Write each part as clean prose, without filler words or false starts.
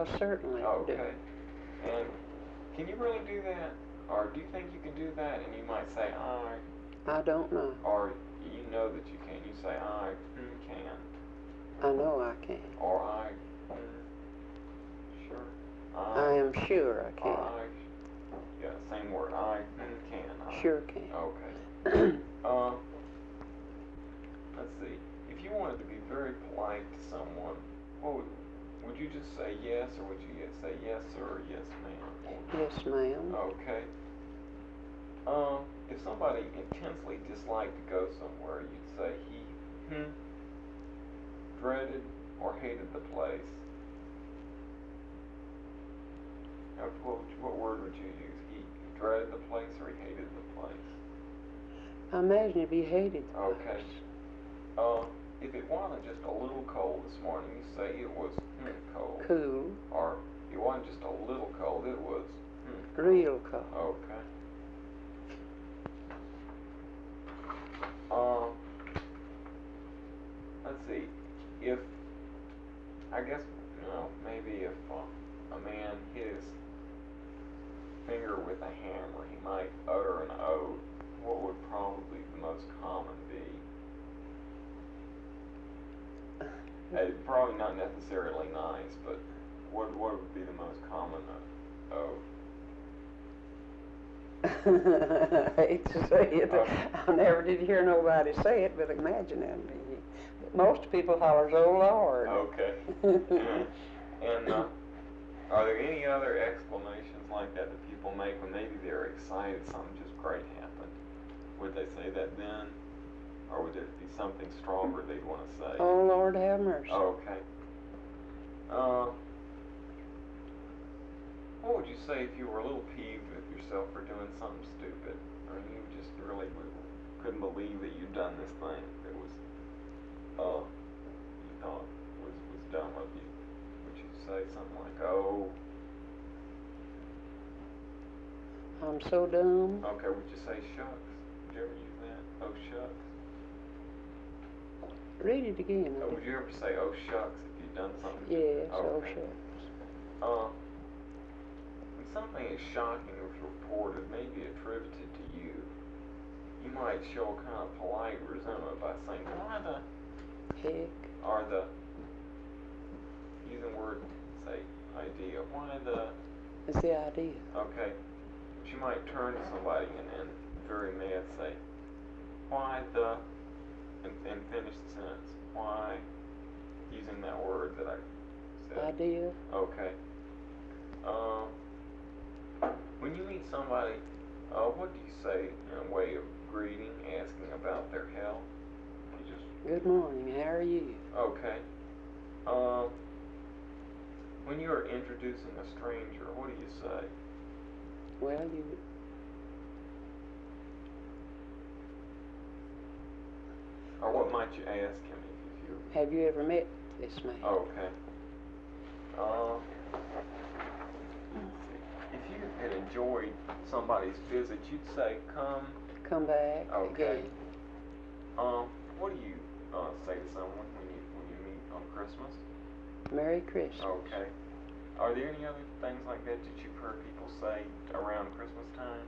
I'll certainly do. Okay. And can you really do that? Or do you think you can do that and you might say I? I don't know. Or you know that you can. You say I can. I know I can. Or I sure. I am sure I Or can. yeah, same word. I can. Sure can. Okay. Let's see. If you wanted to be very polite to someone, what would you just say yes, or would you say yes sir or yes ma'am? Yes, ma'am. Okay. If somebody intensely disliked to go somewhere, you'd say he dreaded or hated the place. Now, what word would you use? He dreaded the place or he hated the place? I imagine if he hated the Okay. place. If it wasn't just a little cold this morning, you say it was cold. Cool. Or it wasn't just a little cold, it was real cold. Okay. Let's see. If I guess maybe if a man hit his finger with a hammer, he might utter an oath. What would probably the most common be? Probably not necessarily nice, but what would be the most common oath? I hate to say it. I never did hear nobody say it, but imagine it. Most people hollers, "Oh Lord." Okay. And are there any other exclamations like that that people make when maybe they're excited something just great happened? Would they say that then? Or would it be something stronger they'd want to say? Oh Lord have mercy. Okay. What would you say if you were a little peeved with yourself for doing something stupid? Or you just really couldn't believe that you'd done this thing that was, you thought was dumb of you? Would you say something like, oh? I'm so dumb. Okay, would you say shucks? Would you ever use that? Oh shucks? Read it again. Would you ever say oh shucks if you'd done something? Yes, okay. oh shucks. When something is shocking was reported, maybe attributed to you, you might show a kind of polite resentment by saying, why the heck? Or using the word, say, idea. Why the... It's the idea. Okay. But you might turn to somebody and very mad say, why the... And finish the sentence. Why, using that word that I said. Idea. Okay. When you meet somebody, what do you say in a way of greeting, asking about their health? You just... Good morning, how are you? Okay. When you are introducing a stranger, what do you say? Well, you... Or what might you ask him if you... Have you ever met this man? Okay. If you had enjoyed somebody's visit, you'd say, come back okay. again. What do you say to someone when you meet on Christmas? Merry Christmas. Okay. Are there any other things like that that you've heard people say around Christmas time?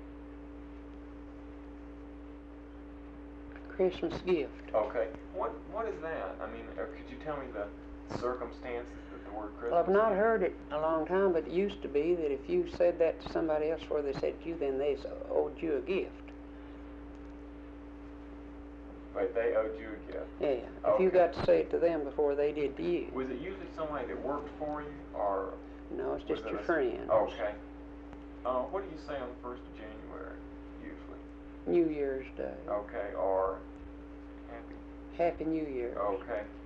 Christmas gift. Okay. What is that? I mean, could you tell me the circumstances that the word Christmas... Well, I've not heard it a long time, but it used to be that if you said that to somebody else before they said it to you, then they owed you a gift. Wait, they owed you a gift? Yeah. If you got to say it to them before they did to you. Was it usually somebody that worked for you, or... No, it's just your friends. Okay. What do you say on the 1st of January, usually? New Year's Day. Okay, or... Happy New Year. Okay.